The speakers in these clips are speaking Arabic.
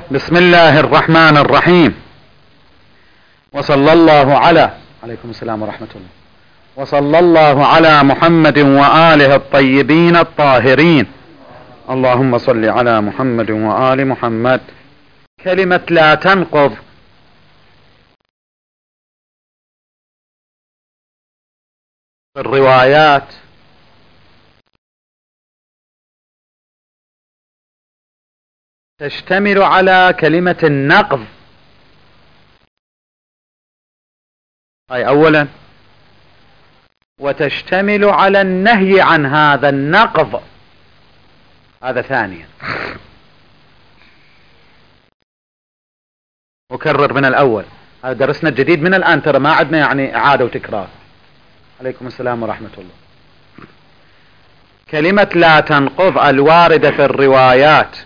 بسم الله الرحمن الرحيم. وصلى الله عليكم السلام ورحمة الله. وصلى الله على محمد وآله الطيبين الطاهرين. اللهم صل على محمد وآل محمد. كلمة لا تنقض في الروايات تشتمل على كلمة النقض، أي أولا، وتشتمل على النهي عن هذا النقض، هذا ثانيا. أكرر من الأول، هذا درسنا الجديد من الآن، ترى ما عدنا يعني إعادة وتكرار. عليكم السلام ورحمة الله. كلمة لا تنقض الواردة في الروايات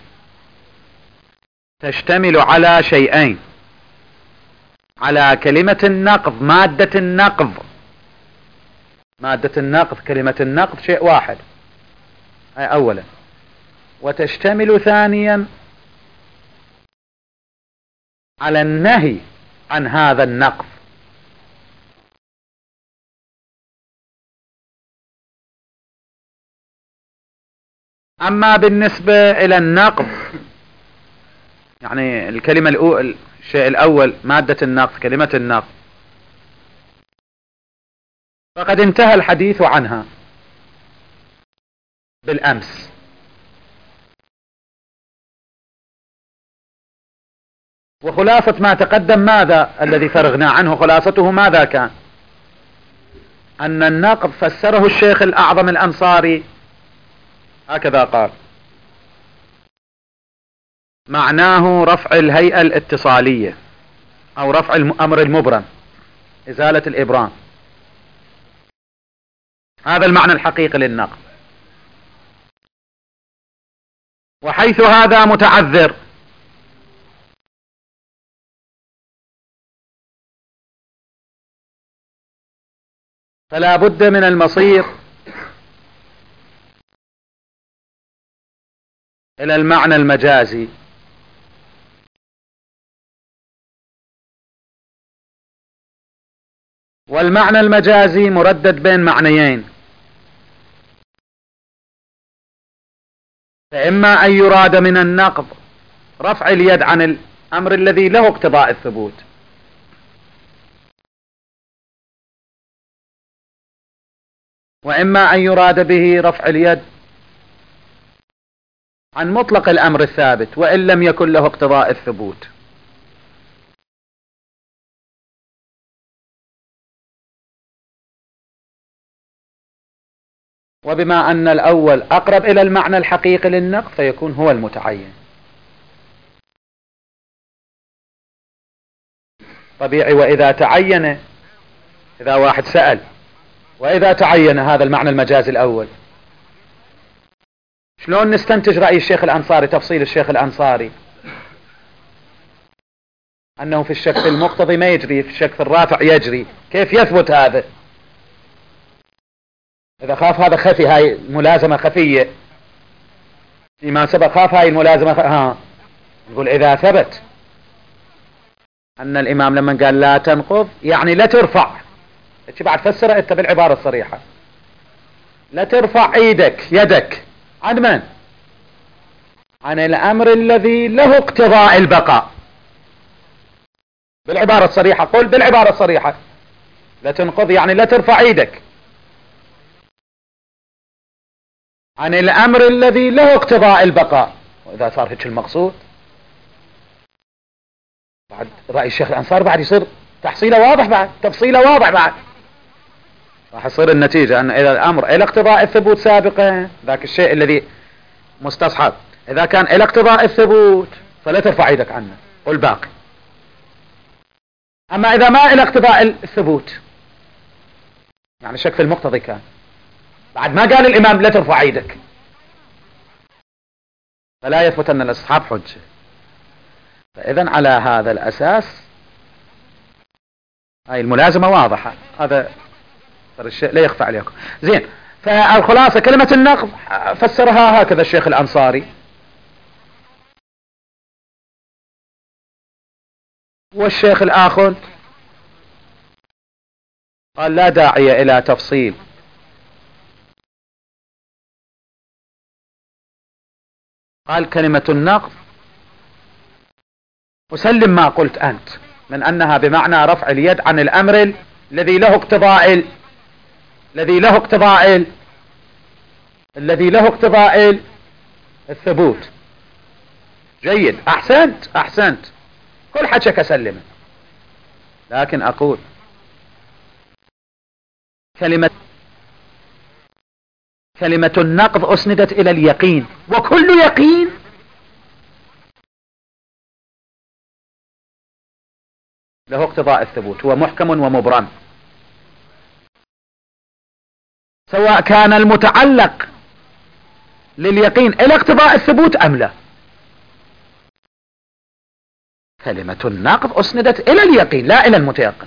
تشتمل على شيئين: على كلمة النقض، مادة النقض، مادة النقض، كلمة النقض شيء واحد، أي أولا. وتشتمل ثانيا على النهي عن هذا النقض. أما بالنسبة إلى النقض، يعني الكلمة الأولى، الشيء الأول مادة النقض، كلمة النقض، فقد انتهى الحديث عنها بالأمس. وخلاصة ما تقدم ماذا الذي فرغنا عنه؟ خلاصته ماذا كان؟ أن النقض فسره الشيخ الأعظم الأنصاري هكذا قال: معناه رفع الهيئة الاتصالية أو رفع الأمر المبرم، إزالة الإبرام، هذا المعنى الحقيقي للنقض. وحيث هذا متعذر فلا بد من المصير إلى المعنى المجازي. والمعنى المجازي مردد بين معنيين: فإما أن يراد من النقض رفع اليد عن الأمر الذي له اقتضاء الثبوت، وإما أن يراد به رفع اليد عن مطلق الأمر الثابت وإن لم يكن له اقتضاء الثبوت. وبما أن الأول أقرب إلى المعنى الحقيقي للنقض فيكون هو المتعين. طبيعي. وإذا تعين، إذا واحد سأل وإذا تعين هذا المعنى المجازي الأول، شلون نستنتج رأي الشيخ الأنصاري، تفصيل الشيخ الأنصاري أنه في الشك المقتضي ما يجري، في الشك الرافع يجري؟ كيف يثبت هذا؟ إذا خاف هذا خفي، هاي ملازمة خفية فيما سبق، خاف هاي الملازمة نقول إذا ثبت أن الإمام لما قال لا تنقض يعني لا ترفع، بعد فسر أنت بالعبارة الصريحة، لا ترفع يدك عن من؟ عن الأمر الذي له اقتضاء البقاء. بالعبارة الصريحة، قل بالعبارة الصريحة لا تنقض يعني لا ترفع ايدك عن الأمر الذي له اقتضاء البقاء. وإذا صار هيك المقصود، بعد رأي الشيخ الأنصاري بعد يصير تحصيله واضح، بعد تفصيله واضح، بعد راح يصير النتيجة أن إذا الأمر إلى اقتضاء الثبوت سابقا، ذاك الشيء الذي مستصحب، إذا كان إلى اقتضاء الثبوت فلا ترفع ايدك عنه، قل باقي. أما إذا ما إلى اقتضاء الثبوت، يعني شك في المقتضي كان، بعد ما قال الإمام لا ترفع ايدك، فلا يثبت أن الاستصحاب حجة. فإذا على هذا الأساس هاي الملازمة واضحة، هذا الشيء لا يخفى عليكم. زين، فالخلاصة كلمة النقض فسرها هكذا الشيخ الأنصاري: والشيخ الآخر قال لا داعي إلى تفصيل، قال كلمة النقض وسلم ما قلت أنت من أنها بمعنى رفع اليد عن الأمر الذي له اقتضاء الذي له اقتضاء الثبوت. جيد، أحسنت كل حكيك أسلمه، لكن أقول كلمة النقض أسندت إلى اليقين، وكل يقين له اقتضاء الثبوت، هو محكم ومبرم، سواء كان المتعلق لليقين إلى اقتضاء الثبوت أم لا. كلمة النقض أسندت إلى اليقين لا إلى المتيقن.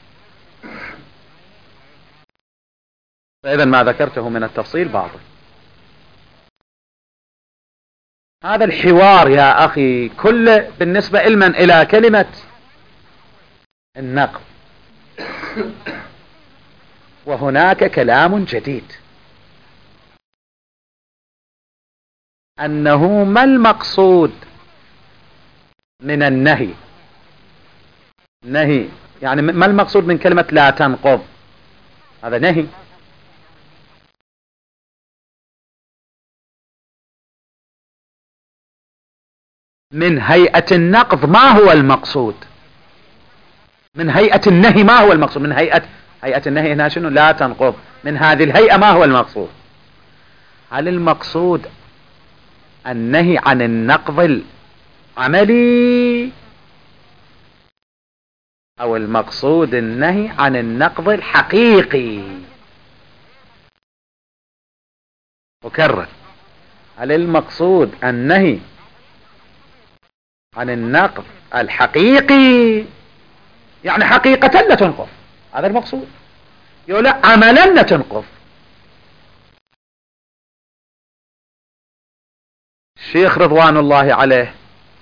فإذا ما ذكرته من التفصيل باطل. هذا الحوار يا أخي كله بالنسبة إلى كلمة النقض. وهناك كلام جديد، أنه ما المقصود من النهي يعني ما المقصود من كلمة لا تنقض؟ هذا نهي. من هيئة النقض ما هو المقصود؟ من هيئة النهي ما هو المقصود؟ من هيئة النهي هنا شنو؟ لا تنقض. من هذه الهيئة ما هو المقصود؟ هل المقصود النهي عن النقض العملي، أو المقصود النهي عن النقض الحقيقي؟ أكرر، هل المقصود النهي عن النقض الحقيقي يعني حقيقة لا تنقض، هذا المقصود، لا عملا لا تنقض؟ الشيخ رضوان الله عليه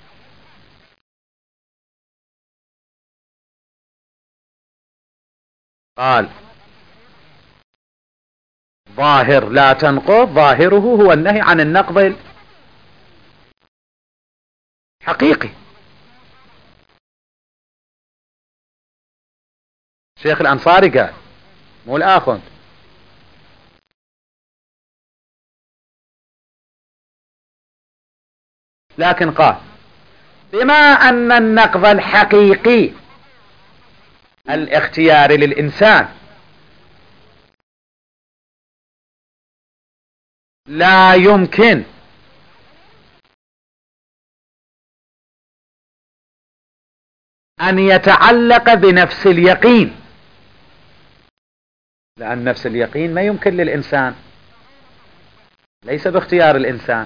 قال ظاهر لا تنقض، ظاهره هو النهي عن النقض الحقيقي. الشيخ الأنصاري قال، مو الآخر. لكن قال بما أن النقض الحقيقي الاختياري للإنسان لا يمكن أن يتعلق بنفس اليقين، لأن نفس اليقين ما يمكن للإنسان، ليس باختيار الإنسان.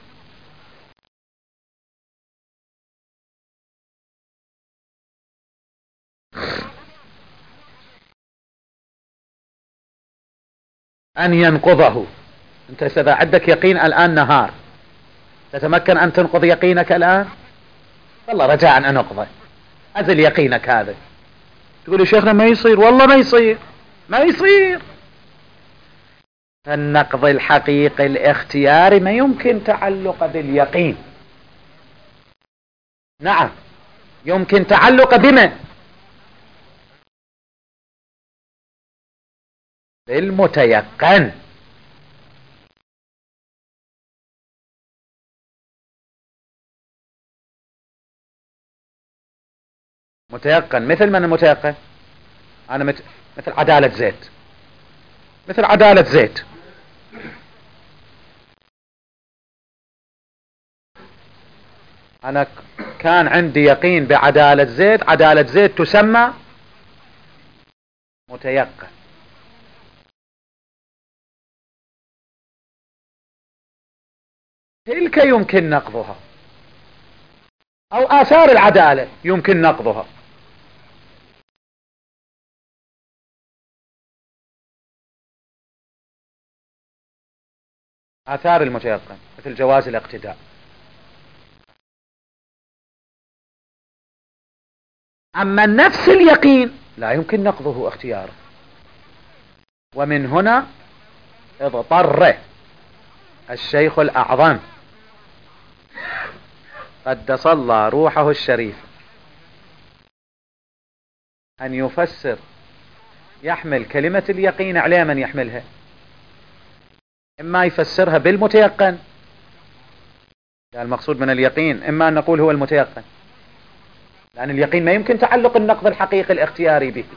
أن ينقضه. أنت إذا عندك يقين الآن نهار، تتمكن أن تنقض يقينك الآن؟ والله رجاء أن أنقضه، أزل يقينك هذا. تقول يا شيخنا ما يصير، والله ما يصير. النقض الحقيقي الاختياري ما يمكن تعلق باليقين. نعم، يمكن تعلق بمن؟ بالمتيقن. متيقن مثل من المتيقن؟ أنا مثل عدالة زيت. أنا كان عندي يقين بعدالة زيت، عدالة زيت تسمى متيقن. تلك يمكن نقضها، أو آثار العدالة يمكن نقضها. آثار المتيقن مثل جواز الاقتداء. أما نفس اليقين لا يمكن نقضه اختياره. ومن هنا اضطر الشيخ الأعظم قدس الله روحه الشريف أن يفسر، يحمل كلمة اليقين على من يحملها، إما يفسرها بالمتيقن، يعني المقصود من اليقين إما أن نقول هو المتيقن، لأن اليقين ما يمكن تعلق النقض الحقيقي الاختياري به،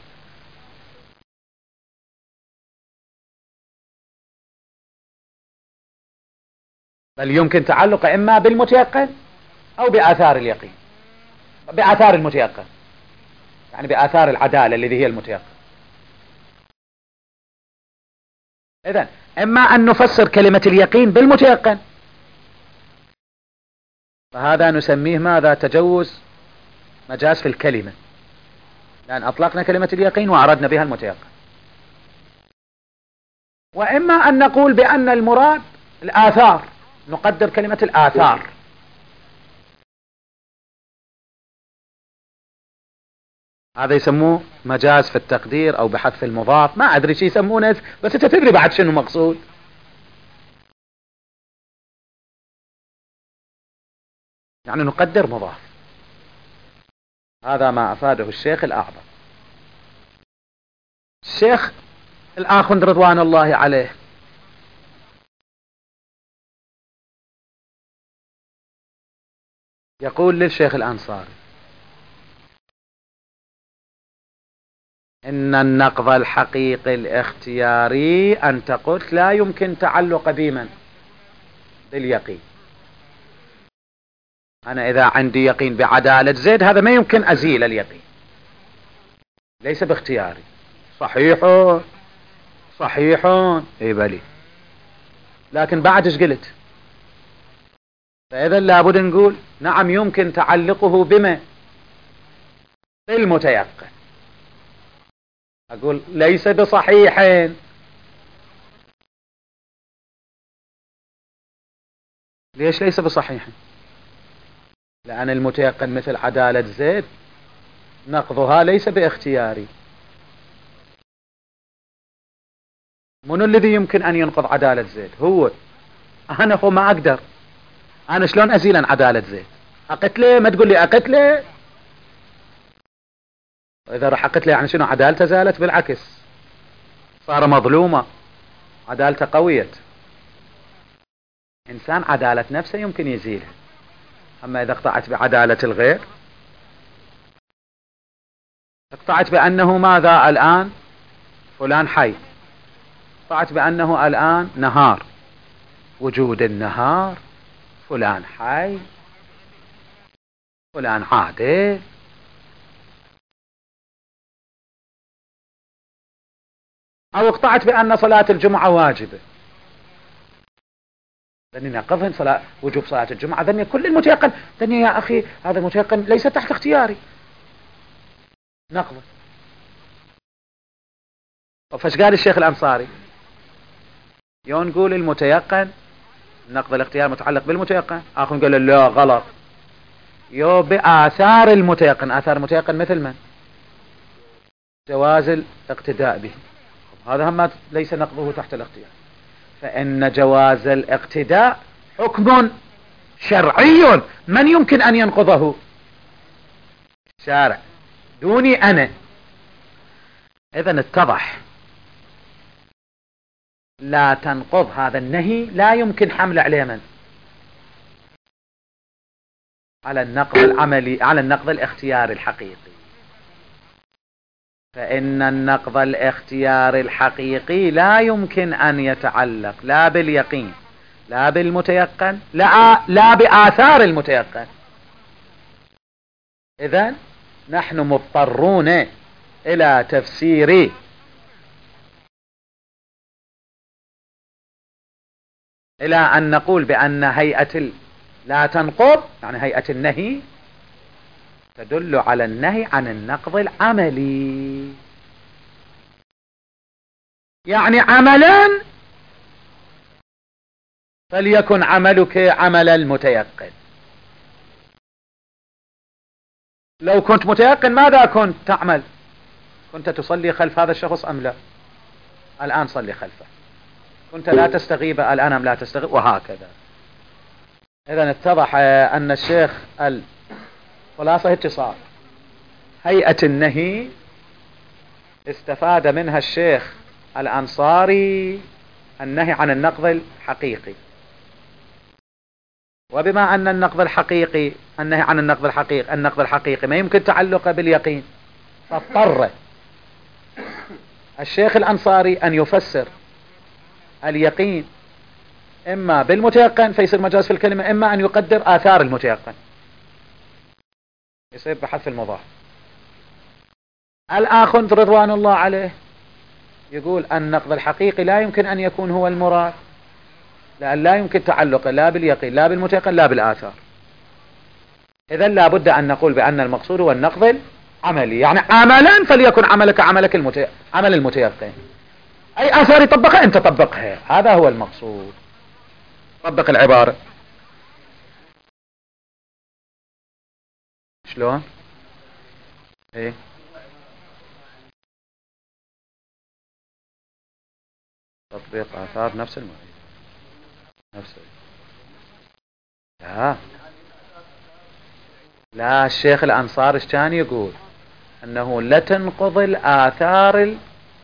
بل يمكن تعلق إما بالمتيقن أو بآثار اليقين، بآثار المتيقن، يعني بآثار العدالة الذي هي المتيقن. إذن إما أن نفسر كلمة اليقين بالمتيقن، فهذا نسميه ماذا؟ تجوز مجاز في الكلمة، لأن أطلقنا كلمة اليقين وأردنا بها المتيقن. وإما أن نقول بأن المراد الآثار، نقدر كلمة الآثار، هذا يسموه مجاز في التقدير أو بحذف المضاف، ما أدري شي يسمونه، بس أنت تدري بعد شنو مقصود. يعني نقدر مضاف. هذا ما أفاده الشيخ الأعظم. الشيخ الآخند رضوان الله عليه يقول للشيخ الأنصاري: إن النقض الحقيقي الاختياري أنت قلت لا يمكن تعلق بمن؟ باليقين. أنا إذا عندي يقين بعدالة زيد هذا ما يمكن أزيل اليقين، ليس باختياري. صحيح صحيح، اي بلي، لكن بعد ايش قلت؟ فإذا لابد نقول نعم يمكن تعلقه بما؟ بالمتيقن. أقول ليس بصحيحين. ليش ليس بصحيح؟ لأن المتيقن مثل عدالة زيد نقضها ليس باختياري. من الذي يمكن أن ينقض عدالة زيد؟ هو. أنا هو ما أقدر. أنا شلون أزيل عن عدالة زيد؟ أقتله؟ ما تقول لي أقتله. وإذا راح أقتله يعني شنو؟ عدالته زالت، بالعكس صار مظلومة، عدالته قويت. إنسان عدالة نفسه يمكن يزيلها، أما إذا اقطعت بعدالة الغير، اقطعت بأنه ماذا الآن؟ فلان حي، اقطعت بأنه الآن نهار، وجود النهار، فلان حي، فلان عادل. أو اقطعت بأن صلاة الجمعة واجبة، ذني نقضهن صلاة وجوب صلاة الجمعة، ذني كل المتيقن، ذني يا أخي هذا المتيقن ليس تحت اختياري، نقضه. فاش قال الشيخ الأنصاري؟ يو نقول المتيقن نقض الاختيار متعلق بالمتيقن، آخر قال لا غلط، يو بآثار المتيقن. آثار المتيقن مثل من؟ جواز الاقتداء به، هذا هم ليس نقضه تحت الاختيار، فإن جواز الاقتداء حكم شرعي، من يمكن أن ينقضه؟ شارع دوني أنا. إذن اتضح لا تنقض هذا النهي، لا يمكن حمل عليه من؟ على النقض العملي، على النقض الاختياري الحقيقي. فإن النقض الاختياري الحقيقي لا يمكن أن يتعلق لا باليقين لا بالمتيقن لا بآثار المتيقن. إذن نحن مضطرون إلى تفسير إلى أن نقول بأن هيئة لا تنقض، يعني هيئة النهي تدل على النهي عن النقض العملي، يعني عملا فليكن عملك عمل المتيقن. لو كنت متيقن ماذا كنت تعمل؟ كنت تصلي خلف هذا الشخص أم لا؟ الآن صلي خلفه. كنت لا تستغيب الآن أم لا تستغيب؟ وهكذا. إذا اتضح أن الشيخ خلاصة اتصال هيئة النهي استفاد منها الشيخ الأنصاري النهي عن النقض الحقيقي. وبما أن النقض الحقيقي النهي عن النقض الحقيقي ما يمكن تعلقه باليقين، فاضطر الشيخ الأنصاري أن يفسر اليقين إما بالمتيقن فيصير مجاز في الكلمة، إما أن يقدر آثار المتيقن يصير بحذف المضاف. الآخر رضوان الله عليه يقول النقض الحقيقي لا يمكن أن يكون هو المراد، لأن لا يمكن تعلقه لا باليقين لا بالمتيقن لا بالآثار. إذن لا بد أن نقول بأن المقصود هو النقض العملي، يعني عملا فليكن عملك عملك عمل المتيقن، أي آثار يطبقها أنت طبقها، هذا هو المقصود. طبق العبارة. شلون؟ ايه تطبيق آثار نفس المعيد نفس لا الشيخ الأنصار ايش كان يقول؟ أنه لا تنقض الآثار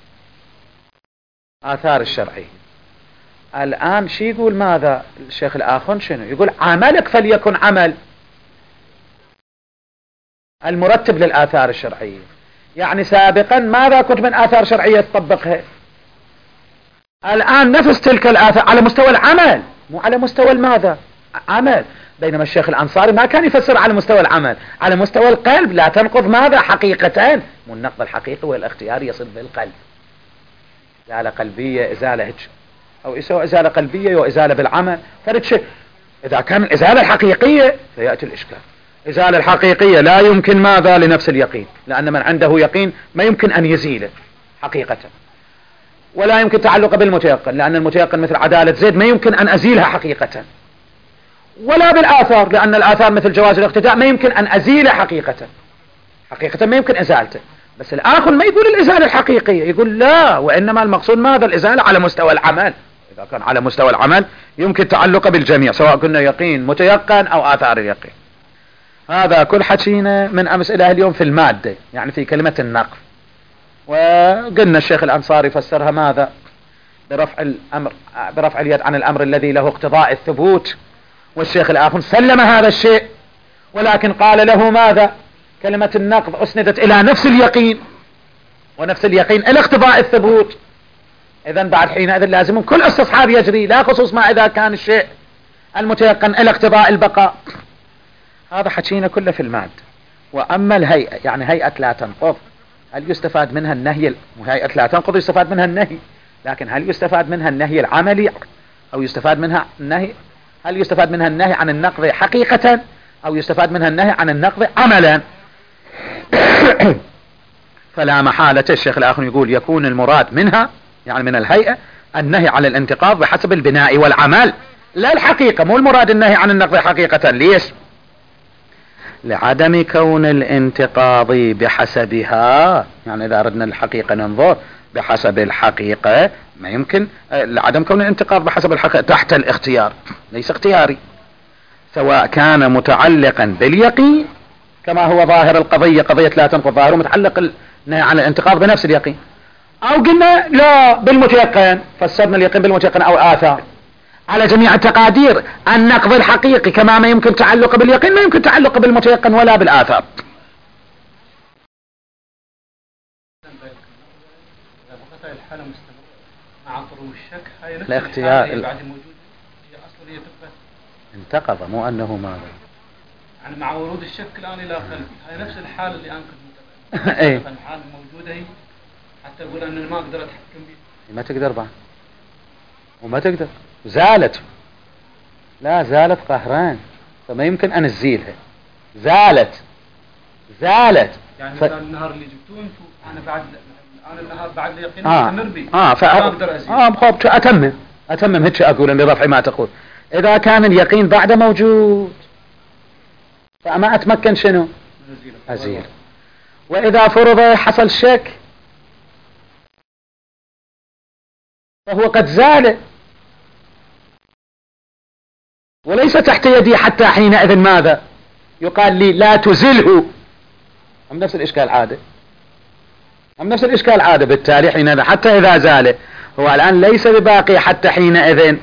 الشرعية. الآن شي يقول ماذا الشيخ الآخر؟ شنو يقول؟ عملك فليكن عمل المرتب للآثار الشرعية. يعني سابقا ماذا كنت من آثار شرعية تطبقها؟ الآن نفس تلك الآثار على مستوى العمل، مو على مستوى ماذا؟ عمل. بينما الشيخ الأنصاري ما كان يفسر على مستوى العمل، على مستوى القلب. لا تنقض ماذا حقيقة؟ مو النقض الحقيقي والاختياري يصير بالقلب، إزالة قلبية إزالة هيك، أو يسوي إزالة قلبية وإزالة بالعمل فرد شيء. إذا كان الإزالة الحقيقية فيأتي الإشكال. إزالة الحقيقية لا يمكن ماذا؟ لنفس اليقين، لأن من عنده يقين ما يمكن أن يزيله حقيقة، ولا يمكن تعلق بالمتيقن، لأن المتيقن مثل عدالة زيد ما يمكن أن أزيلها حقيقة، ولا بالآثار، لأن الآثار مثل جواز الاقتداء ما يمكن أن أزيله حقيقة ما يمكن إزالته. بس الآخر ما يقول الإزالة الحقيقية، يقول لا، وإنما المقصود ماذا؟ الإزالة على مستوى العمل. إذا كان على مستوى العمل يمكن تعلق بالجميع، سواء كنا يقين متيقن أو آثار اليقين. هذا كل حكينا من أمس إلى اليوم في المادة، يعني في كلمة النقض. وقلنا الشيخ الأنصاري فسرها ماذا؟ برفع اليد عن الأمر الذي له اقتضاء الثبوت، والشيخ الآخر سلم هذا الشيء، ولكن قال له ماذا؟ كلمة النقض أسندت إلى نفس اليقين، ونفس اليقين إلى اقتضاء الثبوت. إذن بعد حينئذ لازم كل استصحاب يجري، لا خصوص ما إذا كان الشيء المتيقن إلى اقتضاء البقاء. هذا حكينا كله في المادة. وأما الهيئة، يعني هيئة لا تنقض، هل يستفاد منها النهي؟ هيئة لا تنقض يستفاد منها النهي، لكن هل يستفاد منها النهي العملي، أو يستفاد منها النهي؟ هل يستفاد منها النهي عن النقض حقيقة، أو يستفاد منها النهي عن النقض عملا؟ فلا محالة الشيخ الآخر يقول يكون المراد منها، يعني من الهيئة، النهي عن الانتقاض بحسب البناء والعمل، لا الحقيقة. مو المراد النهي عن النقض حقيقة. ليش؟ لعدم كون الانتقاض بحسبها، يعني إذا أردنا الحقيقة ننظر بحسب الحقيقة، ما يمكن لعدم كون الانتقاض بحسب الحقيقة تحت الاختيار، ليس اختياري، سواء كان متعلقا باليقين كما هو ظاهر القضية، قضية لا تنقض ظاهره متعلق عن الانتقاض بنفس اليقين، أو قلنا لا بالمتيقن، فسرنا اليقين بالمتيقن أو آثار. على جميع التقادير النقض الحقيقي كما ما يمكن تعلق باليقين ما يمكن تعلق بالمتيقن ولا بالآثار. الحالة مستمرة مع طرو الشك، هاي نفس الاختيار الحالة بعد الموجود هي أصلا هي تثبت انتقض، مو أنه ماذا، يعني مع ورود الشك الآن إلى خلف، هاي نفس الحالة اللي أنا كنت متابعها. إيه الحالة الموجودة هي، حتى أقول أن ما أقدر أتحكم بها. ما تقدر بعد، وما تقدر، زالت، لا زالت قهران، فما يمكن أن تزيلها، زالت يعني مثلا النهار اللي جبتوه انتم، أنا النهار بعد اليقين مستمر بي، ما أقدر أزيل. أتمم هيك أقول لرفع ما تقول. إذا كان اليقين بعد موجود فما أتمكن شنو أزيل. وإذا فرض حصل شك فهو قد زال وليس تحت يدي حتى حينئذ ماذا يقال لي لا تزله. هم نفس الإشكال عادة، هم نفس الإشكال عادة. بالتالي حينئذ حتى إذا زال هو الآن ليس بباقي حتى حينئذ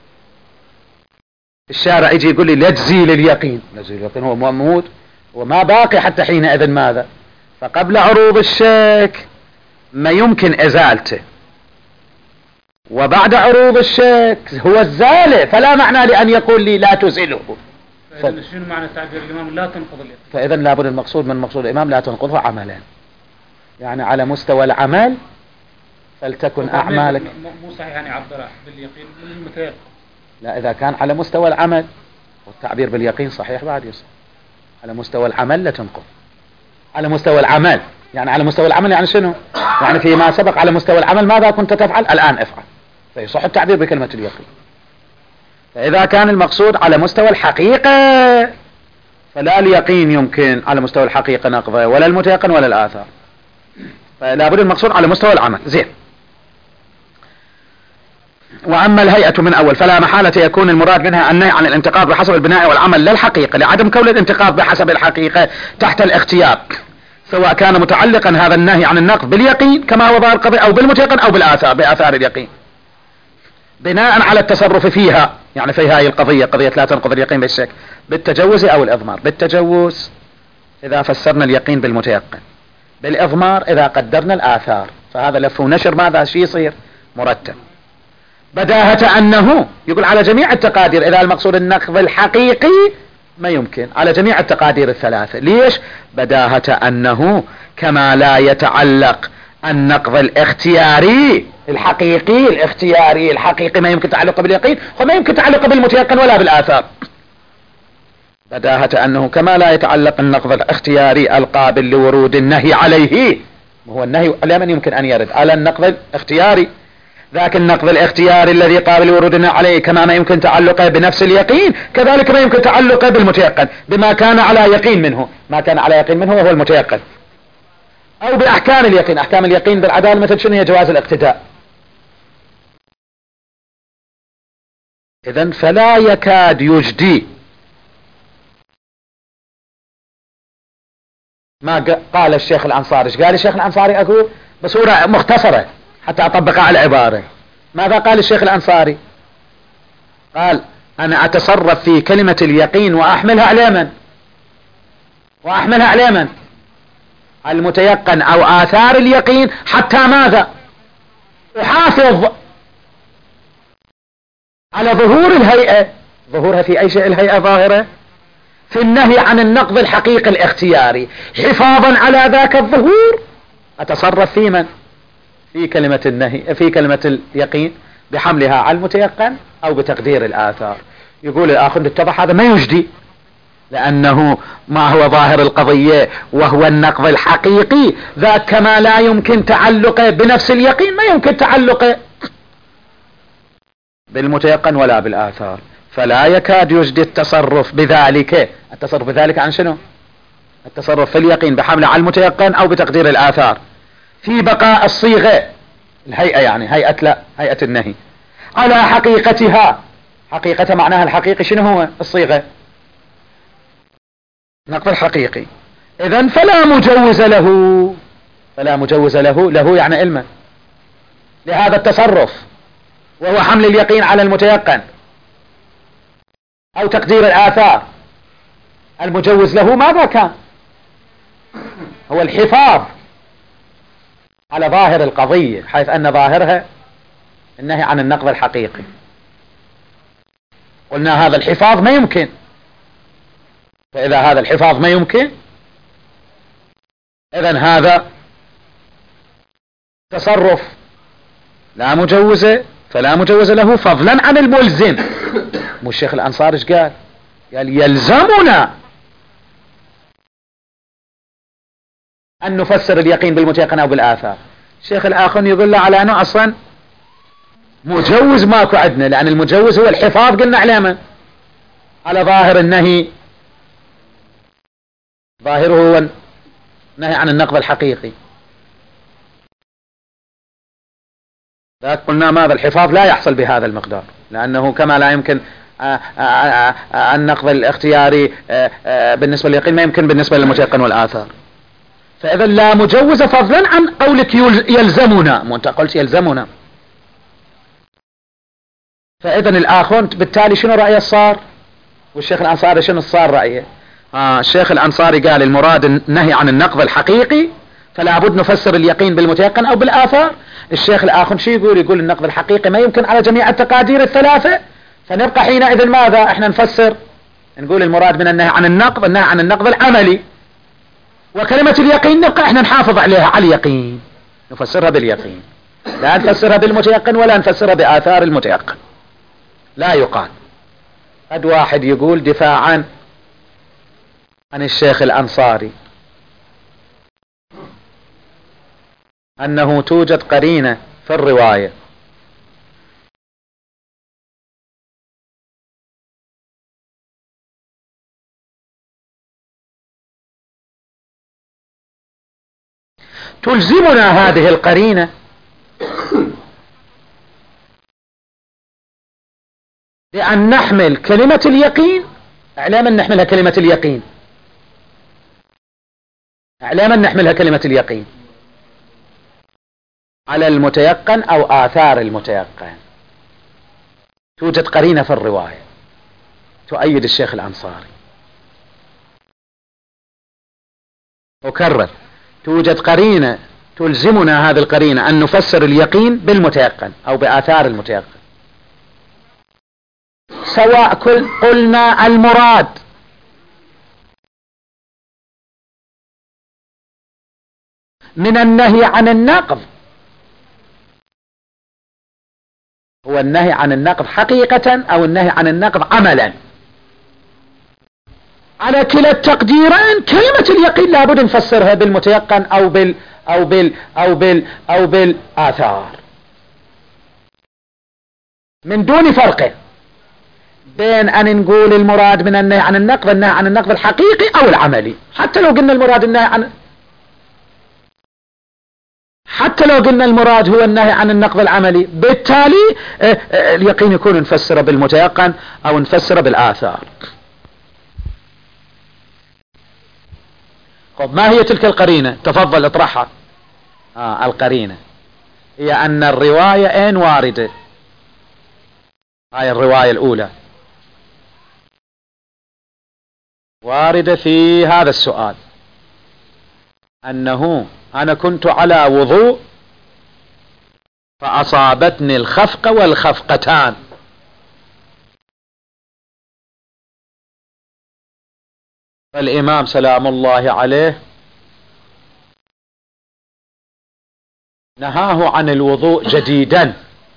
الشارع يجي يقول لي لا تزيل اليقين، لا تزيل اليقين هو موجود وما باقي حتى حينئذ ماذا. فقبل عروض الشك ما يمكن إزالته، وبعد عروض الشك هو الزالة، فلا معنى لأن يقول لي لا تزيله. شنو معنى تعبير الإمام لا تنقض اليقين؟ فإذا لابد المقصود من مقصود الإمام لا تنقضه عملان، يعني على مستوى العمل فلتكن أعمالك. مو صحيح يعني عبر باليقين بالمتيقن. لا، إذا كان على مستوى العمل والتعبير باليقين صحيح بعد يصح. على مستوى العمل لا تنقض. على مستوى العمل يعني على مستوى العمل يعني شنو؟ يعني فيما سبق على مستوى العمل ماذا كنت تفعل الآن افعل، فيصح التعبير بكلمة اليقين. فإذا كان المقصود على مستوى الحقيقة فلا اليقين يمكن على مستوى الحقيقة نقضه ولا المتيقن ولا الآثار، فلا بد المقصود على مستوى العمل. زين. وأما الهيئة من أول فلا محالة يكون المراد منها النهي عن الانتقاض بحسب البناء والعمل لا الحقيقة، لعدم كون الانتقاض بحسب الحقيقة تحت الاختيار، سواء كان متعلقا هذا النهي عن النقض باليقين كما هو ظاهر القضية أو بالمتيقن أو بالآثار بآثار اليقين بناء على التصرف فيها، يعني في هذه القضية قضية لا تنقض اليقين بالشك بالتجوز أو الإضمار. بالتجوز إذا فسرنا اليقين بالمتيقن، بالإضمار إذا قدرنا الآثار، فهذا لف ونشر ماذا شي يصير مرتب. بداهة أنه يقول على جميع التقادير إذا المقصود النقض الحقيقي ما يمكن على جميع التقادير الثلاثة. ليش؟ بداهة أنه كما لا يتعلق النقض الاختياري الحقيقي الاختياري الحقيقي ما يمكن تعلقه باليقين وما يمكن تعلقه بالمتيقن ولا بالآثار. بداهة أنه كما لا يتعلق النقض الاختياري القابل لورود النهي عليه، هو النهي على من يمكن أن يرد على النقض الاختياري، ذاك النقض الاختياري الذي قابل لورود النهي عليه كما ما يمكن تعلقه بنفس اليقين كذلك ما يمكن تعلقه بالمتيقن بما كان على يقين منه، ما كان على يقين منه وهو المتيقن، أو بأحكام اليقين. أحكام اليقين بالعدالة مثل شنو هي؟ جواز الاقتداء. إذن فلا يكاد يجدي ما قال الشيخ الأنصاري. ايش قال الشيخ الأنصاري؟ أقول بصورة مختصرة حتى أطبقها على العبارة. ماذا قال الشيخ الأنصاري؟ قال أنا أتصرف في كلمة اليقين وأحملها على من؟ وأحملها على من؟ المتيقن أو آثار اليقين حتى ماذا؟ أحافظ على ظهور الهيئة. ظهورها في أي شيء الهيئة ظاهرة؟ في النهي عن النقض الحقيقي الاختياري حفاظا على ذاك الظهور. أتصرف في من؟ في كلمة النهي في كلمة اليقين بحملها على المتيقن أو بتقدير الآثار. يقول الآخر اتضح هذا ما يجدي لأنه ما هو ظاهر القضية وهو النقض الحقيقي ذاك كما لا يمكن تعلقه بنفس اليقين ما يمكن تعلقه بالمتيقن ولا بالآثار، فلا يكاد يجدي التصرف بذلك. التصرف بذلك عن شنو؟ التصرف في اليقين بحمله على المتيقن أو بتقدير الآثار في بقاء الصيغة الهيئة، يعني هيئة لا هيئة النهي على حقيقتها. حقيقة معناها الحقيقي شنو هو؟ الصيغة نقض الحقيقي. إذن فلا مجوز له، فلا مجوز له يعني علما لهذا التصرف وهو حمل اليقين على المتيقن أو تقدير الآثار. المجوز له ماذا كان؟ هو الحفاظ على ظاهر القضية حيث أن ظاهرها النهي عن النقض الحقيقي. قلنا هذا الحفاظ ما يمكن، فإذا هذا الحفاظ ما يمكن إذن هذا تصرف لا مجوز فلا مجوز له فضلا عن الملزم. مو الشيخ الأنصاري ايش قال؟ قال يلزمنا أن نفسر اليقين بالمتيقن أو بالآثار. الشيخ الآخر يقول له على أنه أصلا مجوز ماكو عندنا، لأن المجوز هو الحفاظ قلنا على من؟ على ظاهر النهي ظاهره هو نهي عن النقض الحقيقي. قلنا ماذا؟ الحفاظ لا يحصل بهذا المقدار، لأنه كما لا يمكن النقض الاختياري بالنسبة لليقين ما يمكن بالنسبة للمتيقن والآثار. فإذا لا مجوز فضلا عن قولك يلزمنا، وانت قلت يلزمنا. فإذا الآخرون بالتالي شنو رأيه صار؟ والشيخ الأنصاري شنو صار رأيه؟ الشيخ الأنصاري قال المراد النهي عن النقض الحقيقي، فلا بد نفسر اليقين بالمتيقن أو بالآثار. الشيخ الآخر شو يقول؟ يقول النقض الحقيقي ما يمكن على جميع التقادير الثلاثة، فنبقى حينئذ ماذا؟ احنا نفسر، نقول المراد من النهي عن النقض النهي عن النقض العملي، وكلمة اليقين نبقى احنا نحافظ عليها على اليقين، نفسرها باليقين، لا نفسرها بالمتيقن ولا نفسرها بآثار المتيقن. لا يقال. قد واحد يقول دفاعا عن الشيخ الأنصاري أنه توجد قرينة في الرواية تلزمنا هذه القرينة بأن نحمل كلمة اليقين، اعلاما نحملها كلمة اليقين، اعلاما نحملها كلمة اليقين على المتيقن أو آثار المتيقن. توجد قرينة في الرواية تؤيد الشيخ الأنصاري. أكرر، توجد قرينة تلزمنا هذه القرينة أن نفسر اليقين بالمتيقن أو بآثار المتيقن، سواء قلنا المراد من النهي عن النقض هو النهي عن النقض حقيقة أو النهي عن النقض عملا. على كلا التقديرين كلمة اليقين لابد نفسرها بالمتيقن أو بالآثار، من دون فرق بين أن نقول المراد من النهي عن النقض النهي عن النقض الحقيقي أو العملي. حتى لو قلنا المراد هو النهي عن النقض العملي، بالتالي اليقين يكون نفسره بالمتيقن أو نفسره بالآثار. طب ما هي تلك القرينة؟ تفضل اطرحها. القرينة هي أن الرواية واردة. هاي الرواية الأولى واردة في هذا السؤال، أنه أنا كنت على وضوء فأصابتني الخفقة والخفقتان، فالإمام سلام الله عليه نهاه عن الوضوء جديدا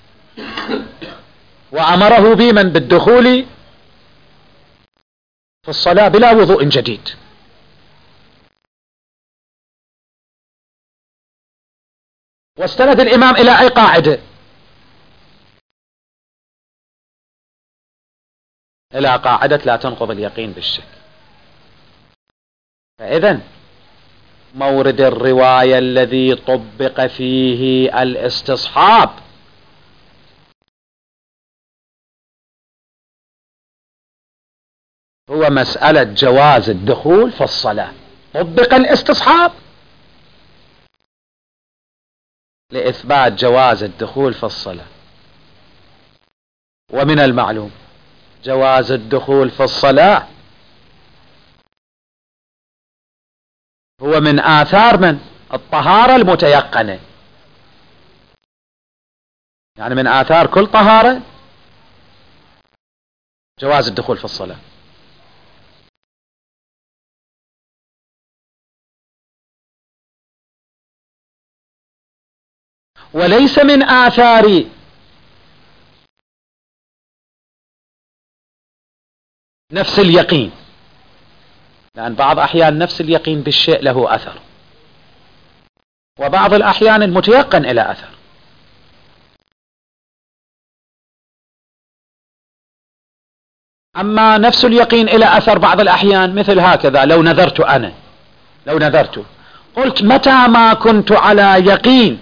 وأمره بمن بالدخول في الصلاة بلا وضوء جديد. واستند الإمام إلى أي قاعدة؟ إلى قاعدة لا تنقض اليقين بالشك. فإذن مورد الرواية الذي طبق فيه الاستصحاب هو مسألة جواز الدخول في الصلاة. طبق الاستصحاب لإثبات جواز الدخول في الصلاة، ومن المعلوم جواز الدخول في الصلاة هو من آثار من الطهارة المتيقنة، يعني من آثار كل طهارة جواز الدخول في الصلاة. وليس من آثار نفس اليقين، لأن بعض أحيان نفس اليقين بالشيء له أثر، وبعض الأحيان المتيقن إلى أثر. أما نفس اليقين إلى أثر بعض الأحيان مثل هكذا: لو نذرت أنا لو نذرت قلت متى ما كنت على يقين،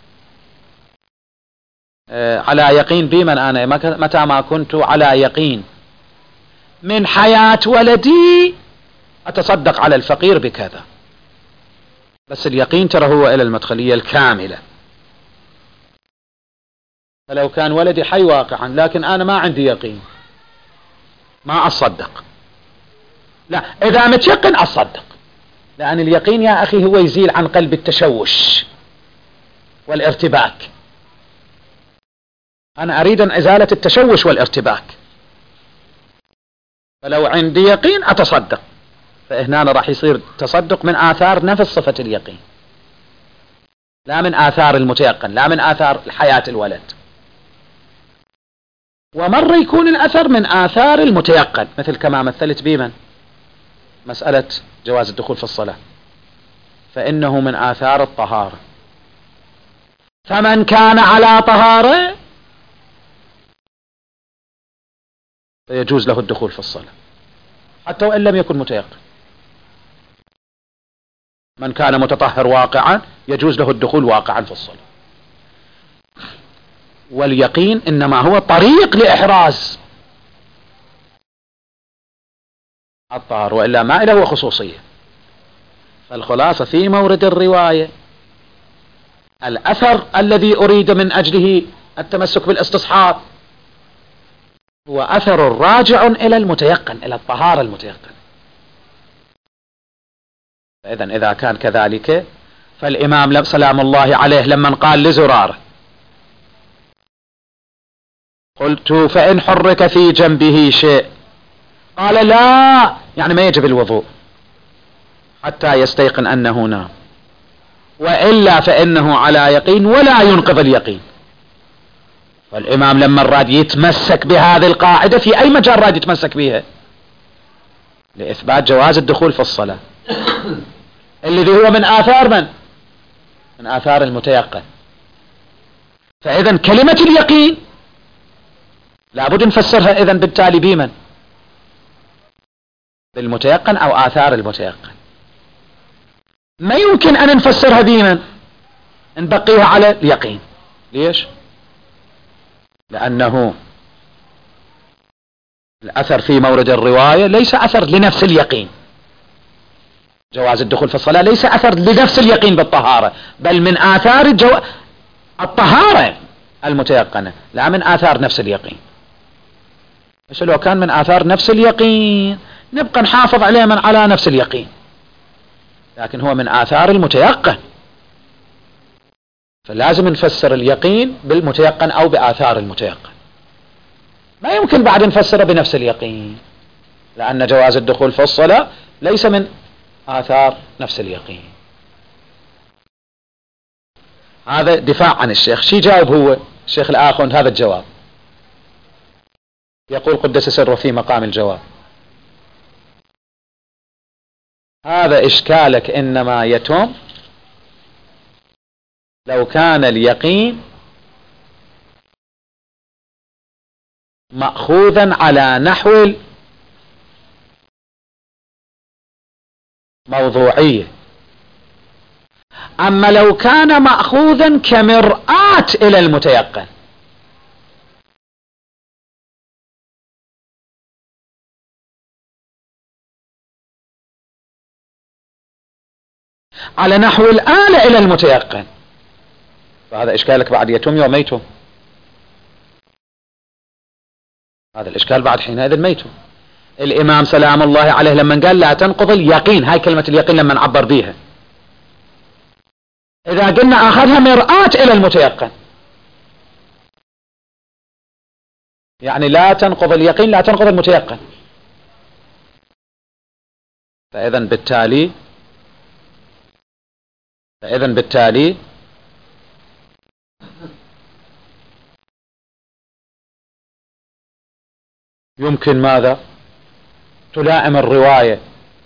على يقين بمن أنا، متى ما كنت على يقين من حياة ولدي أتصدق على الفقير بكذا. بس اليقين ترى هو إلى المدخلية الكاملة. فلو كان ولدي حي واقعا لكن أنا ما عندي يقين ما أصدق. لا، إذا متيقن أصدق، لأن اليقين يا أخي هو يزيل عن قلب التشوش والارتباك. أنا أريد إزالة التشوش والارتباك، فلو عندي يقين أتصدق، فهنا راح يصير تصدق من آثار نفس صفة اليقين، لا من آثار المتيقن، لا من آثار حياة الولد. ومرة يكون الأثر من آثار المتيقن، مثل كما مثلت بمن مسألة جواز الدخول في الصلاة، فإنه من آثار الطهارة. فمن كان على طهارة فيجوز له الدخول في الصلاة حتى وإن لم يكن متيقن. من كان متطهر واقعا يجوز له الدخول واقعا في الصلاة. واليقين إنما هو طريق لإحراز الطهر، وإلا ما له خصوصية. فالخلاصة في مورد الرواية الأثر الذي أريد من أجله التمسك بالاستصحاب هو أثر راجع إلى المتيقن، إلى الطهارة المتيقن. فإذا إذا كان كذلك فالإمام سلام الله عليه لما قال لزرارة قلت فإن حرك في جنبه شيء، قال لا، يعني ما يجب الوضوء حتى يستيقن أنه نام، وإلا فإنه على يقين ولا ينقض اليقين. والإمام لما راد يتمسك بهذه القاعدة في أي مجال راد يتمسك بها لإثبات جواز الدخول في الصلاة الذي هو من آثار من آثار المتيقن. فإذا كلمة اليقين لابد نفسرها إذن بالتالي بمن؟ بالمتيقن أو آثار المتيقن. ما يمكن أن نفسرها بمن؟ نبقيها على اليقين. ليش؟ لأنه الأثر في مورد الرواية ليس أثر لنفس اليقين. جواز الدخول في الصلاة ليس أثر لنفس اليقين بالطهارة، بل من آثار الطهارة المتيقنة، لا من آثار نفس اليقين. بس لو كان من آثار نفس اليقين نبقى نحافظ عليه من على نفس اليقين، لكن هو من آثار المتيقن، فلازم نفسر اليقين بالمتيقن أو بآثار المتيقن. ما يمكن بعد نفسره بنفس اليقين، لأن جواز الدخول في الصلاة ليس من آثار نفس اليقين. هذا دفاع عن الشيخ. شي جاوب هو الشيخ الآخوند هذا الجواب؟ يقول قدس سره في مقام الجواب: هذا إشكالك إنما يتم لو كان اليقين مأخوذا على نحو موضوعية، أما لو كان مأخوذا كمرآة إلى المتيقن على نحو الآلة إلى المتيقن، فهذا إشكالك بعد يتم يوم يتم. هذا الإشكال بعد حينئذ ما يتم. الإمام سلام الله عليه لما قال لا تنقض اليقين، هاي كلمة اليقين لما نعبر بيها، إذا قلنا أخذها مرآة إلى المتيقن، يعني لا تنقض اليقين لا تنقض المتيقن. فإذا بالتالي يمكن ماذا؟ تلائم الرواية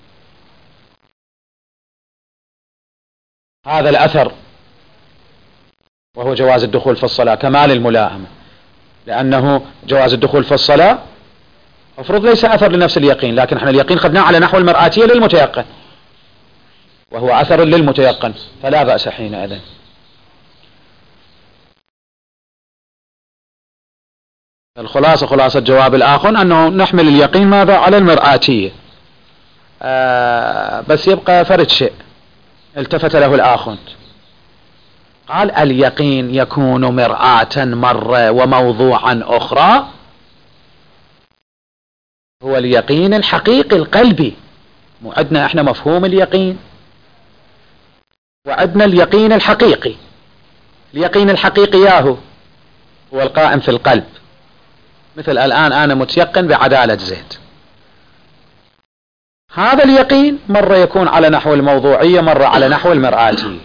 هذا الأثر وهو جواز الدخول في الصلاة كمال الملائمة، لأنه جواز الدخول في الصلاة مفروض ليس أثر لنفس اليقين، لكن احنا اليقين خدناه على نحو المرآتية للمتيقن، وهو أثر للمتيقن فلا بأس حينئذ. الخلاصة خلاصة جواب الآخر أنه نحمل اليقين ماذا على المرآتية. بس يبقى فرد شيء التفت له الآخر قال اليقين يكون مرآة مرة وموضوعا أخرى. هو اليقين الحقيقي القلبي، مو عندنا احنا مفهوم اليقين وعندنا اليقين الحقيقي. اليقين الحقيقي ياهو هو القائم في القلب، مثل الآن أنا متيقن بعدالة زيد. هذا اليقين مرة يكون على نحو الموضوعية مرة على نحو المرآتية.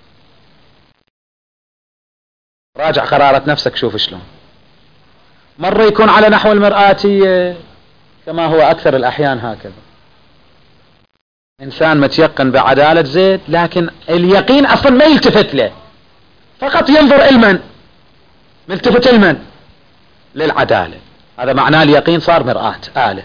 راجع قرارة نفسك شوف شلون. مرة يكون على نحو المرآتية كما هو أكثر الأحيان هكذا، إنسان متيقن بعدالة زيد لكن اليقين أصلا ما يلتفت له، فقط ينظر إلمن ملتفت إلمن للعدالة. هذا معناه اليقين صار مرآة آلة.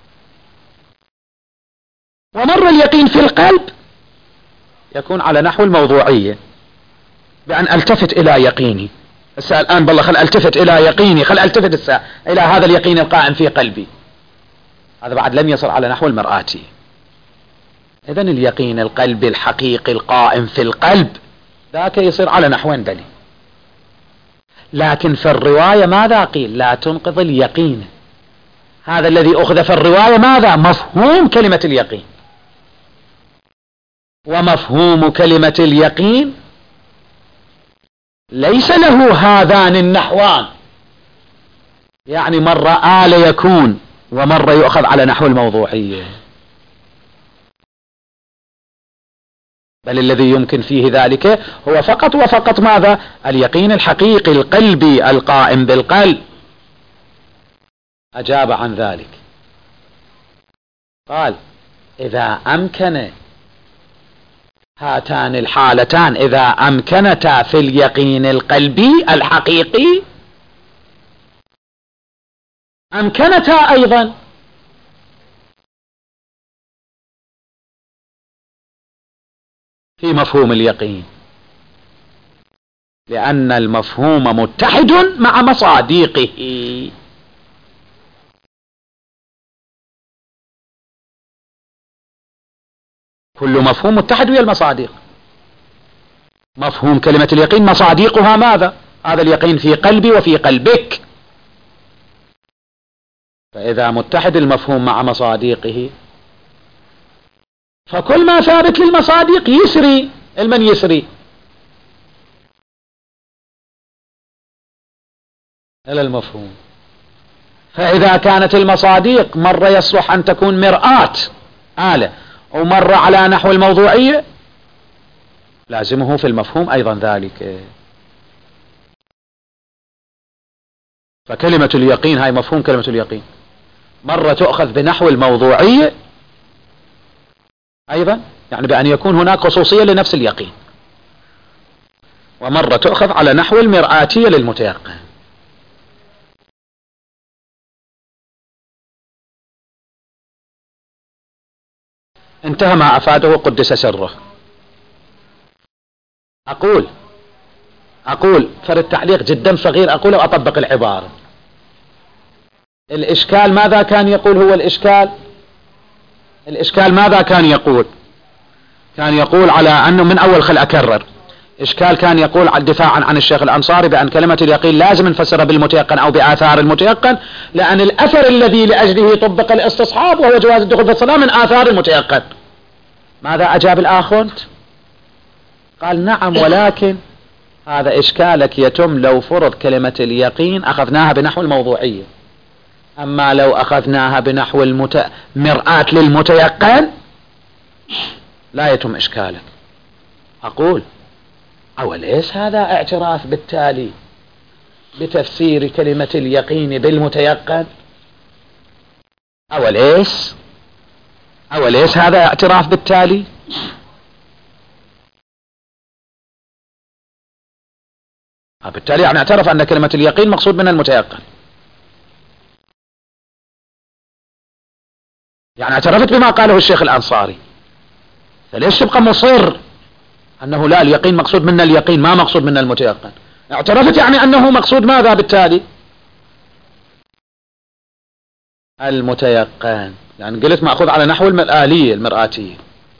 ومر اليقين في القلب يكون على نحو الموضوعية، بأن التفت إلى يقيني. هسه الآن بالله خل التفت إلى يقيني، خل التفت هسه إلى هذا اليقين القائم في قلبي. هذا بعد لم يصل على نحو المرآتي. إذن اليقين القلبي الحقيقي القائم في القلب ذاك يصير على نحوين دليل. لكن في الرواية ماذا قيل؟ لا تنقض اليقين. هذا الذي أخذ في الرواية ماذا؟ مفهوم كلمة اليقين. ومفهوم كلمة اليقين ليس له هذان النحوان، يعني مرة آل يكون ومرة يؤخذ على نحو الموضوعية، بل الذي يمكن فيه ذلك هو فقط وفقط ماذا؟ اليقين الحقيقي القلبي القائم بالقلب. أجاب عن ذلك قال إذا أمكن هاتان الحالتان، إذا أمكنتا في اليقين القلبي الحقيقي أمكنتا أيضا في مفهوم اليقين، لأن المفهوم متحد مع مصادقه. كل مفهوم متحد ويا المصادق. مفهوم كلمة اليقين مصادقها ماذا؟ هذا اليقين في قلبي وفي قلبك. فإذا متحد المفهوم مع مصادقه فكل ما ثابت للمصادق يسري. المن يسري إلى المفهوم. فإذا كانت المصادق مرة يصلح أن تكون مرآة آلة ومرة على نحو الموضوعية لازمه في المفهوم أيضا ذلك. فكلمة اليقين هاي مفهوم كلمة اليقين مرة تؤخذ بنحو الموضوعية أيضا، يعني بأن يكون هناك خصوصية لنفس اليقين، ومرة تؤخذ على نحو المرآتية للمتيقن. انتهى ما أفاده قدس سره. أقول فرد تعليق جدا صغير أقول وأطبق العبارة. الإشكال ماذا كان يقول؟ هو الإشكال ماذا كان يقول؟ كان يقول على أنه من أول خل أكرر إشكال كان يقول دفاعا عن الشيخ الأنصاري بأن كلمة اليقين لازم نفسرها بالمتيقن أو بآثار المتيقن، لأن الأثر الذي لأجله طبق الاستصحاب وهو جواز الدخول في الصلاة من آثار المتيقن. ماذا أجاب الآخر؟ قال نعم، ولكن هذا إشكالك يتم لو فرض كلمة اليقين أخذناها بنحو الموضوعية، أما لو أخذناها بنحو مرآة للمتيقن لا يتم إشكالك. أقول أوليس هذا اعتراف بالتالي بتفسير كلمة اليقين بالمتيقن؟ أوليس هذا اعتراف بالتالي؟ بالتالي يعني اعترف أن كلمة اليقين مقصود منها المتيقن، يعني اعترفت بما قاله الشيخ الأنصاري. فليش تبقى مصر أنه لا اليقين مقصود منا اليقين ما مقصود منا المتيقن؟ اعترفت يعني أنه مقصود ماذا بالتالي؟ المتيقن، يعني قلت مأخوذ على نحو الآلية المرآتية.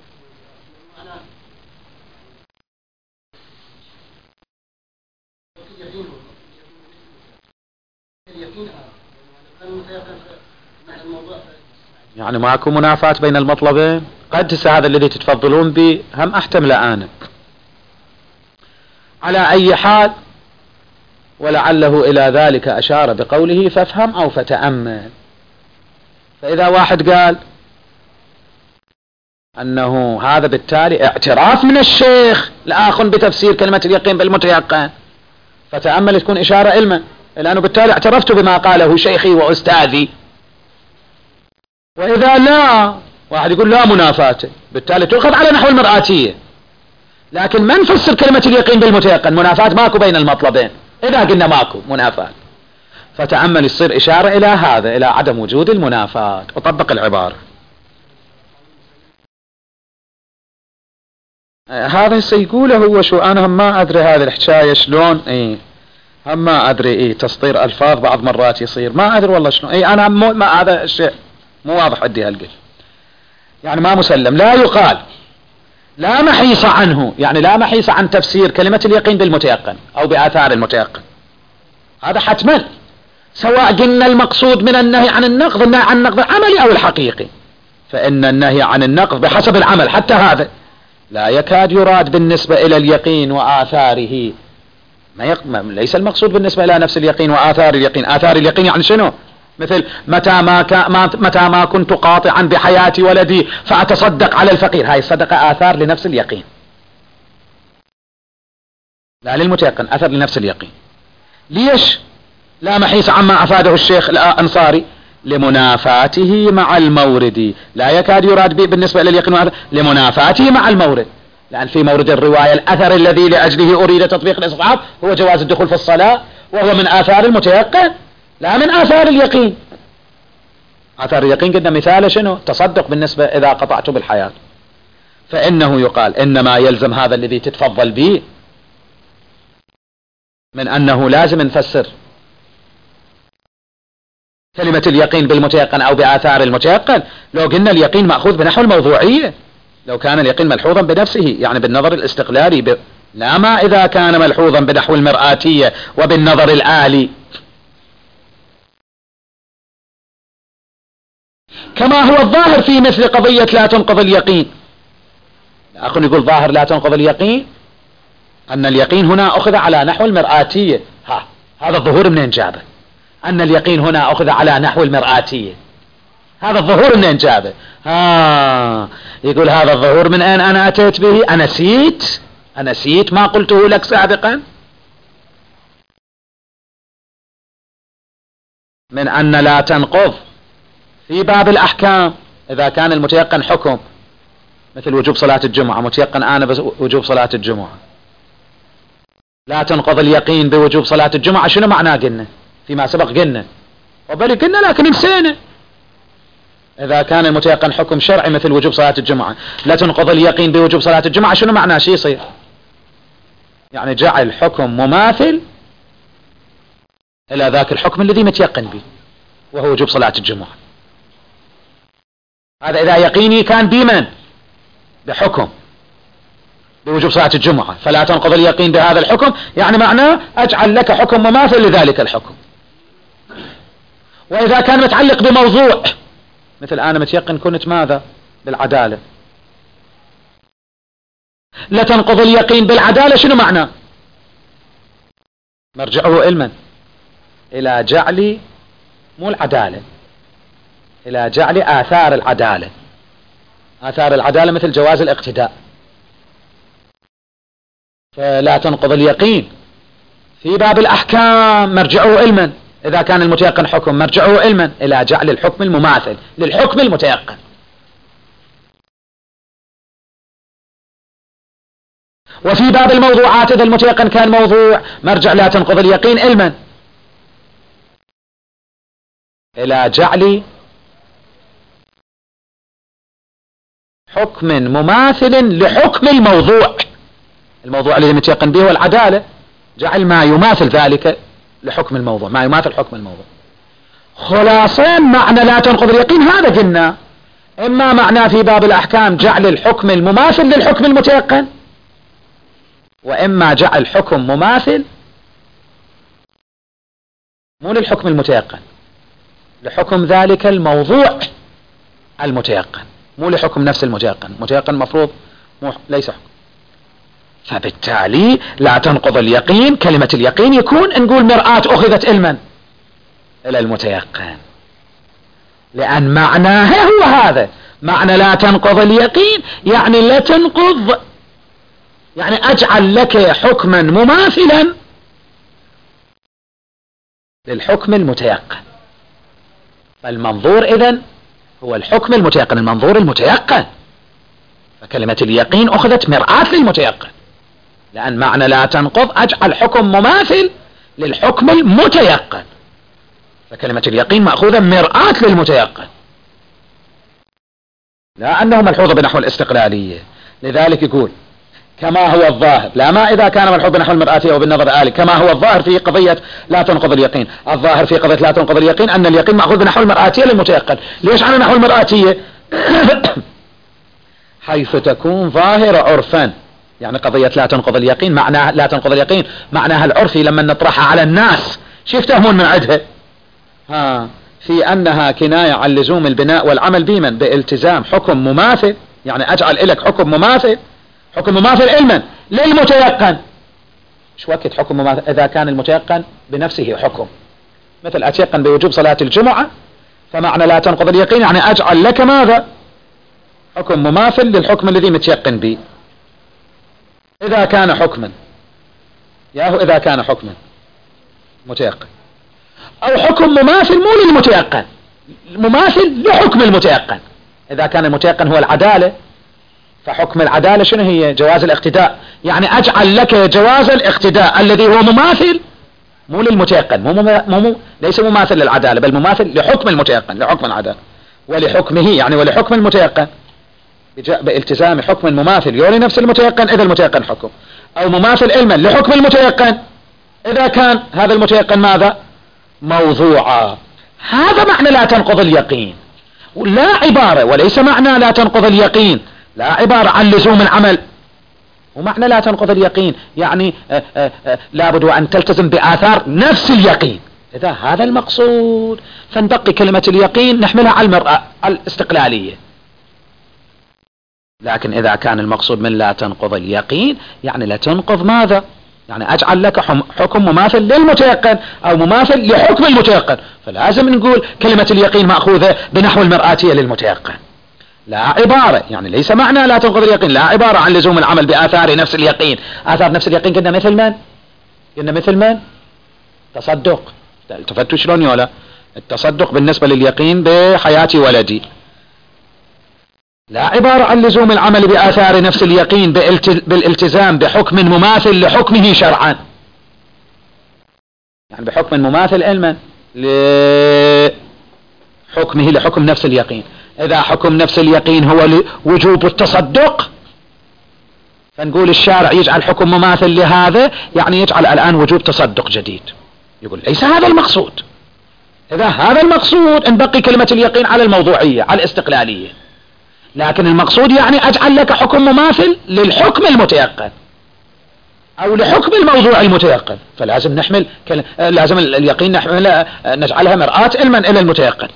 يعني معكم منافاة بين المطلبين؟ قد هذا الذي تتفضلون به هم أحتمل أنا على أي حال، ولعله إلى ذلك أشار بقوله فافهم أو فتأمل. فإذا واحد قال أنه هذا بالتالي اعتراف من الشيخ الآخر بتفسير كلمة اليقين بالمتيقن، فتأمل تكون إشارة علما، لأنه بالتالي اعترفت بما قاله شيخي وأستاذي. وإذا لا، واحد يقول لا منافاة، بالتالي تؤخذ على نحو المرآتية. لكن من فسر كلمة اليقين بالمتيقن؟ منافاة ماكو بين المطلبين. إذا قلنا ماكو منافاة، فتأمل يصير إشارة إلى هذا، إلى عدم وجود المنافاة، وطبق العبارة. هذا سيقوله هو شو، أنا هم ما أدري هذه الحكاية شلون، هم ما أدري تسطير ألفاظ بعض مرات يصير ما أدري والله شلون، أنا ما هذا الشيء مو واضح عندي هالقل، يعني ما مسلم. لا يقال لا محيص عنه، يعني لا محيص عن تفسير كلمة اليقين بالمتيقن أو بآثار المتيقن، هذا حتما، سواء قلنا المقصود من النهي عن النقض النهي عن النقض العملي أو الحقيقي، فإن النهي عن النقض بحسب العمل حتى هذا لا يكاد يراد بالنسبة إلى اليقين وآثاره، ليس المقصود بالنسبة إلى نفس اليقين وآثار اليقين. آثار اليقين يعني شنو؟ مثل متى ما كنت قاطعا بحياة ولدي فأتصدق على الفقير، هاي الصدقة آثار لنفس اليقين، لا للمتيقن، أثر لنفس اليقين. ليش لا محيص عما أفاده الشيخ الأنصاري؟ لمنافاته مع المورد، لا يكاد يراد به بالنسبة إلى اليقين لمنافاته مع المورد، لأن في مورد الرواية الأثر الذي لأجله أريد تطبيق الإسقاط هو جواز الدخول في الصلاة، وهو من آثار المتيقن لا من آثار اليقين. آثار اليقين قلنا مثال شنو؟ تصدق بالنسبة إذا قطعت بالحياة. فإنه يقال إنما يلزم هذا الذي تتفضل به من أنه لازم نفسر كلمة اليقين بالمتيقن أو بآثار المتيقن. لو قلنا اليقين مأخوذ بنحو الموضوعية، لو كان اليقين ملحوظا بنفسه يعني بالنظر الاستقلالي لا ما إذا كان ملحوظا بنحو المرآتية وبالنظر الآلي، كما هو الظاهر في مثل قضية لا تنقض اليقين. الآخر يقول ظاهر لا تنقض اليقين أن اليقين هنا أخذ على نحو المرآتية، هذا الظهور منين جابه؟ أن اليقين هنا أخذ على نحو المرآتية، هذا الظهور منين جابه؟ يقول هذا الظهور من أين أنا أتيت به؟ أنا نسيت ما قلته لك سابقا من أن لا تنقض في باب الأحكام إذا كان المتيقن حكم مثل وجوب صلاة الجمعة، متيقن أنا بوجوب صلاة الجمعة، لا تنقض اليقين بوجوب صلاة الجمعة. شنو معناه؟ قلنا فيما سبق، قلنا لكن نسينا. إذا كان المتيقن حكم شرعي مثل وجوب صلاة الجمعة، لا تنقض اليقين بوجوب صلاة الجمعة، شنو معناه؟ شي يصير يعني جعل حكم مماثل إلى ذاك الحكم الذي متيقن به وهو وجوب صلاة الجمعة. هذا إذا يقيني كان بمن؟ بحكم بوجوب صلاة الجمعة، فلا تنقض اليقين بهذا الحكم، يعني معناه أجعل لك حكم مماثل لذلك الحكم. وإذا كان متعلق بموضوع مثل أنا متيقن كنت ماذا؟ بالعدالة، لا تنقض اليقين بالعدالة، شنو معناه؟ مرجعه علما إلى جعل مو العدالة، إلى جعل آثار العدالة. آثار العدالة مثل جواز الاقتداء، فلا تنقض اليقين في باب الأحكام مرجعه علما، إذا كان المتيقن حكم مرجعه علما إلى جعل الحكم المماثل للحكم المتيقن. وفي باب الموضوعات إذا المتيقن كان موضوع مرجع لا تنقض اليقين علما إلى جعل حكم مماثل لحكم الموضوع الذي متيقن به والعدالة، جعل ما يماثل ذلك لحكم الموضوع، ما يماثل حكم الموضوع. خلاصين معنى لا تنقض اليقين هذا قلنا اما معناه في باب الاحكام جعل الحكم المماثل للحكم المتيقن، واما جعل حكم مماثل مو للحكم المتيقن، لحكم ذلك الموضوع المتيقن، مو لحكم نفس المتيقن مفروض ليس حكم. فبالتالي لا تنقض اليقين، كلمة اليقين يكون نقول مرآة أخذت إلى المتيقن، لأن معناها هو هذا معنى لا تنقض اليقين، يعني لا تنقض، يعني أجعل لك حكما مماثلا للحكم المتيقن. فالمنظور إذن هو الحكم المتيقن، المنظور المتيقن. فكلمة اليقين أخذت مرآة للمتيقن، لأن معنى لا تنقض أجعل حكم مماثل للحكم المتيقن، فكلمة اليقين مأخوذة مرآة للمتيقن، لا أنه ملحوظة بنحو الاستقلالية. لذلك يقول كما هو الظاهر، لا ما إذا كان ملحوظ بنحو المرآتية وبالنظر الآلي، كما هو الظاهر في قضية لا تنقض اليقين. الظاهر في قضية لا تنقض اليقين أن اليقين مأخوذ بنحو المرآتية للمتيقن. ليش على نحو المرآتية؟ حيث تكون ظاهرة عرفا، يعني قضية لا تنقض اليقين معناها لا تنقض اليقين معناها العرفي لما نطرحها على الناس شو يفتهمون من عدها؟ في أنها كناية عن لزوم البناء والعمل بمن بالتزام حكم مماثل، يعني أجعل لك حكم مماثل علما للمتيقن. شو وقت حكم مماثل؟ إذا كان المتيقن بنفسه حكم، مثل أتيقن بوجوب صلاة الجمعة، فمعنى لا تنقض اليقين يعني أجعل لك ماذا؟ حكم مماثل للحكم الذي متيقن به، إذا كان حكما، إذا كان حكما متيقن، أو حكم مماثل مو للمتيقن، مماثل لحكم المتيقن. إذا كان المتيقن هو العدالة، فحكم العدالة شنو هي؟ جواز الاقتداء، يعني أجعل لك جواز الاقتداء الذي هو مماثل مو للمتيقن، ليس مماثل للعدالة، بل مماثل لحكم المتيقن، لحكم العدالة ولحكمه، يعني ولحكم المتيقن، بالتزام حكم مماثل يولي نفس المتيقن إذا المتيقن حكم، أو مماثل علما لحكم المتيقن إذا كان هذا المتيقن ماذا؟ موضوعا. هذا معنى لا تنقض اليقين، لا عبارة، وليس معنى لا تنقض اليقين لا عبارة عن لزوم العمل، ومعنى لا تنقض اليقين يعني لابد أن تلتزم بآثار نفس اليقين. إذا هذا المقصود فندقي كلمة اليقين نحملها على المرأة الاستقلالية. لكن إذا كان المقصود من لا تنقض اليقين يعني لا تنقض ماذا؟ يعني أجعل لك حكم مماثل للمتيقن أو مماثل لحكم المتيقن، فلازم نقول كلمة اليقين مأخوذة بنحو المرآتية للمتيقن، لا عبارة، يعني ليس معنى لا تنقض اليقين لا عبارة عن لزوم العمل بآثار نفس اليقين. آثار نفس اليقين قلنا مثل من؟ تصدق. التفتوا شلون يولا؟ التصدق بالنسبة لليقين بحياة ولدي، لا عبارة عن لزوم العمل بآثار نفس اليقين بالالتزام بحكم مماثل لحكمه شرعا، يعني بحكم مماثل علما لحكمه لحكم نفس اليقين. إذا حكم نفس اليقين هو وجوب التصدق، فنقول الشارع يجعل حكم مماثل لهذا، يعني يجعل الآن وجوب تصدق جديد. يقول ليس هذا المقصود. إذا هذا المقصود نبقي كلمة اليقين على الموضوعية على الاستقلالية، لكن المقصود يعني أجعل لك حكم مماثل للحكم المتيقن أو لحكم الموضوع المتيقن، فلازم نحمل لازم اليقين نجعلها مرآة علما إلى المتيقن.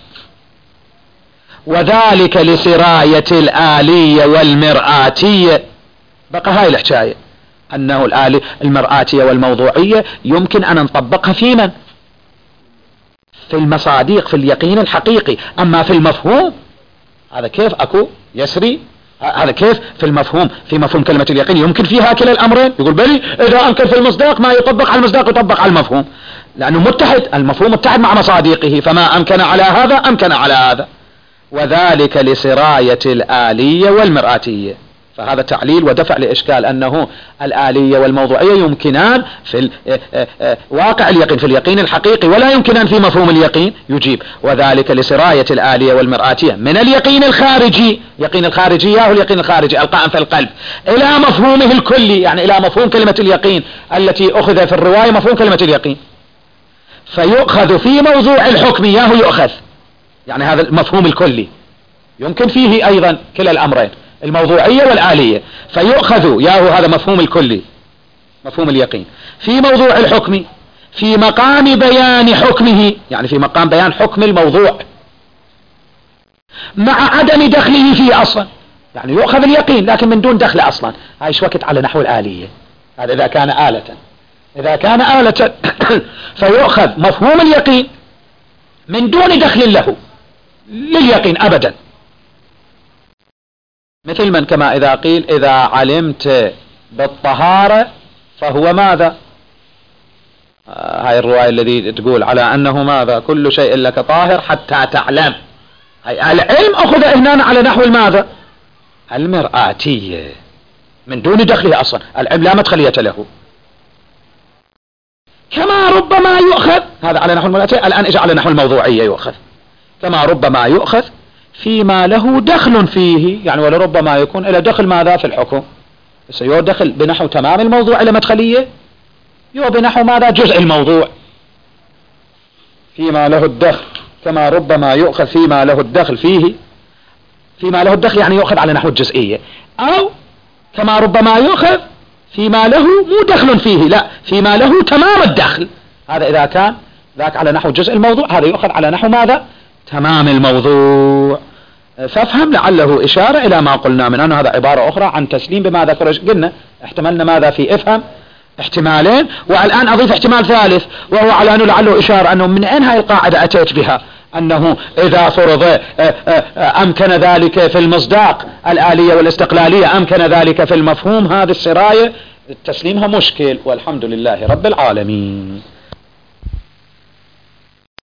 وذلك لسراية الآلية والمرآتية. بقى هاي الحكاية أنه المرآتية والموضوعية يمكن أن نطبقها في من؟ في المصادق، في اليقين الحقيقي. أما في المفهوم هذا كيف أكو يسري، هذا كيف في المفهوم، في مفهوم كلمة اليقين يمكن فيها كلا الأمرين. يقول بلي إذا أمكن في المصداق ما يطبق على المصداق يطبق على المفهوم، لأنه متحد، المفهوم متحد مع مصادقه، فما أمكن على هذا أمكن على هذا. وذلك لسراية الآلية والمرآتية. فهذا تعليل ودفع لإشكال أنه الآلية والموضوعية يمكنان في واقع اليقين، في اليقين الحقيقي، ولا يمكنان في مفهوم اليقين. يجيب: وذلك لسراية الآلية والمرآتية من اليقين الخارجي، يقين الخارجي هو اليقين الخارجي القائم في القلب، إلى مفهومه الكلي، يعني إلى مفهوم كلمة اليقين التي أخذ في الرواية مفهوم كلمة اليقين، فيؤخذ في موضوع الحكم ياهو يؤخذ، يعني هذا المفهوم الكلي يمكن فيه أيضا كلا الأمرين، الموضوعية والآلية، فيؤخذ ياهو هذا مفهوم الكلي مفهوم اليقين في موضوع الحكم في مقام بيان حكمه، يعني في مقام بيان حكم الموضوع مع عدم دخله فيه أصلا، يعني يؤخذ اليقين لكن من دون دخل أصلا. هاي وقت على نحو الآلية، هذا إذا كان آلة. إذا كان آلة فيؤخذ مفهوم اليقين من دون دخل له لليقين أبدا، مثل من كما إذا قيل: إذا علمت بالطهارة فهو ماذا؟ هاي الرواية الذي تقول على أنه ماذا؟ كل شيء لك طاهر حتى تعلم. هاي العلم أخذ هنا على نحو الماذا؟ المرآتية من دون دخله أصلا، العلم لا مدخلية له. كما ربما يؤخذ، هذا على نحو المرآتية، الآن إجا على نحو الموضوعية يؤخذ، كما ربما يؤخذ فيما له دخل فيه، يعني ولربما يكون إلى دخل ماذا في الحكم، سيو دخل بنحو تمام الموضوع إلى مدخلية، يو بنحو ماذا جزء الموضوع، فيما له الدخل، كما ربما يؤخذ فيما له الدخل فيه، فيما له الدخل يعني يؤخذ على نحو الجزئية، أو كما ربما يؤخذ فيما له مو دخل فيه، لا فيما له تمام الدخل، هذا إذا كان ذاك على نحو جزء الموضوع، هذا يؤخذ على نحو ماذا؟ تمام الموضوع. فافهم لعله إشارة إلى ما قلنا من أنه هذا عبارة أخرى عن تسليم بما ذكر. قلنا احتملنا ماذا في افهم احتمالين، والآن أضيف احتمال ثالث، وهو على أنه لعله إشارة أنه من أين هاي القاعدة أتيت بها، أنه إذا فرض أمكن ذلك في المصداق الآلية والاستقلالية، أمكن ذلك في المفهوم، هذه السراية تسليمها مشكل، والحمد لله رب العالمين.